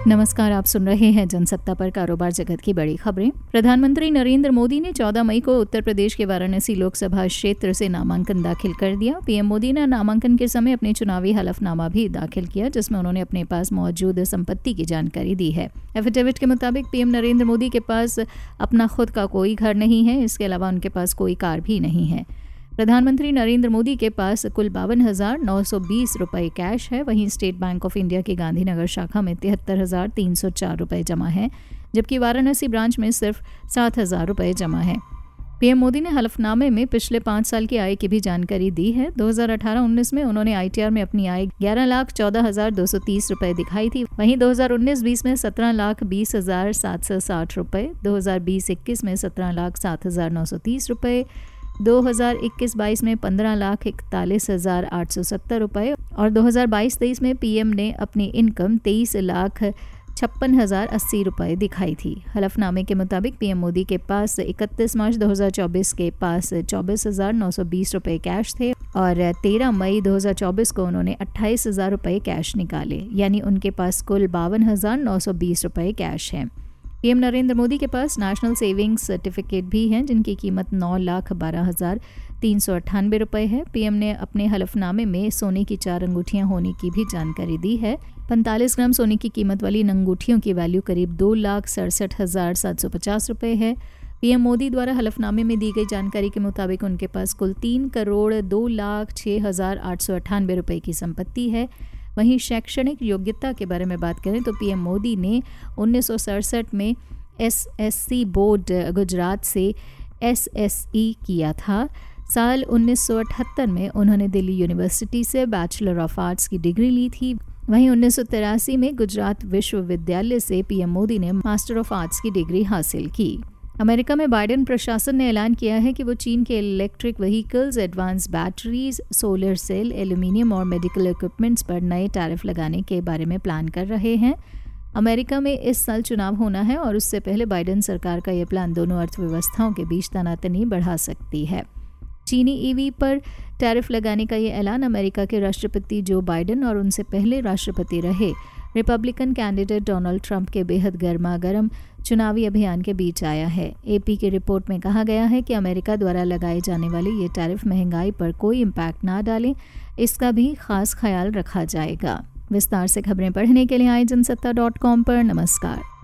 नमस्कार, आप सुन रहे हैं जनसत्ता पर कारोबार जगत की बड़ी खबरें। प्रधानमंत्री नरेंद्र मोदी ने 14 मई को उत्तर प्रदेश के वाराणसी लोकसभा क्षेत्र से नामांकन दाखिल कर दिया। पीएम मोदी ने नामांकन के समय अपने चुनावी हलफनामा भी दाखिल किया, जिसमें उन्होंने अपने पास मौजूद संपत्ति की जानकारी दी है। एफिडेविट के मुताबिक पीएम नरेंद्र मोदी के पास अपना खुद का कोई घर नहीं है। इसके अलावा उनके पास कोई कार भी नहीं है। प्रधानमंत्री नरेंद्र मोदी के पास कुल 52,920 रुपये कैश है। वहीं स्टेट बैंक ऑफ इंडिया की गांधीनगर शाखा में 73,304 रुपये जमा है, जबकि वाराणसी ब्रांच में सिर्फ 7,000 रुपये जमा है। पीएम मोदी ने हलफनामे में पिछले 5 साल की आय की भी जानकारी दी है। 2018-19 में उन्होंने आईटीआर में अपनी आय 11,14,230 रुपये दिखाई थी। वहीं 2019-20 में 17,20,760 रुपये, 2020-21 में 17,07,930 रुपये, 2021-22 में 15,41,870 रुपये और 2022-23 में पीएम ने अपनी इनकम 23,56,080 रुपये दिखाई थी। हलफनामे के मुताबिक पीएम मोदी के पास 31 मार्च 2024 के पास 24,920 रुपये कैश थे और 13 मई 2024 को उन्होंने 28,000 रुपये कैश निकाले, यानी उनके पास कुल 52,920 रुपये कैश हैं। पीएम नरेंद्र मोदी के पास नेशनल सेविंग्स सर्टिफिकेट भी हैं, जिनकी कीमत 9,12,398 रुपये है। पीएम ने अपने हलफनामे में सोने की 4 अंगूठियां होने की भी जानकारी दी है। 45 ग्राम सोने की कीमत वाली इन अंगूठियों की वैल्यू करीब 2,67,750 रुपये है। पीएम मोदी द्वारा हलफनामे में दी गई जानकारी के मुताबिक उनके पास कुल 3,02,06,898 रुपये की संपत्ति है। वहीं शैक्षणिक योग्यता के बारे में बात करें तो पीएम मोदी ने 1967 में एसएससी बोर्ड गुजरात से एसएसई किया था। साल 1978 में उन्होंने दिल्ली यूनिवर्सिटी से बैचलर ऑफ आर्ट्स की डिग्री ली थी। वहीं 1983 में गुजरात विश्वविद्यालय से पीएम मोदी ने मास्टर ऑफ आर्ट्स की डिग्री हासिल की। अमेरिका में बाइडेन प्रशासन ने ऐलान किया है कि वो चीन के electric vehicles, advance batteries, solar cell, aluminium और मेडिकल इक्विपमेंट्स पर नए टैरिफ लगाने के बारे में प्लान कर रहे हैं। अमेरिका में इस साल चुनाव होना है और उससे पहले बाइडेन सरकार का यह प्लान दोनों अर्थव्यवस्थाओं के बीच तनातनी बढ़ा सकती है। चीनी ईवी पर टैरिफ लगाने का ये ऐलान अमेरिका के राष्ट्रपति जो बाइडेन और उनसे पहले राष्ट्रपति रहे रिपब्लिकन कैंडिडेट डोनाल्ड ट्रंप के बेहद गर्मागर्म चुनावी अभियान के बीच आया है। एपी की रिपोर्ट में कहा गया है कि अमेरिका द्वारा लगाए जाने वाले ये टैरिफ महंगाई पर कोई इम्पैक्ट ना डालें, इसका भी खास ख्याल रखा जाएगा। विस्तार से खबरें पढ़ने के लिए आए जनसत्ता.com पर। नमस्कार।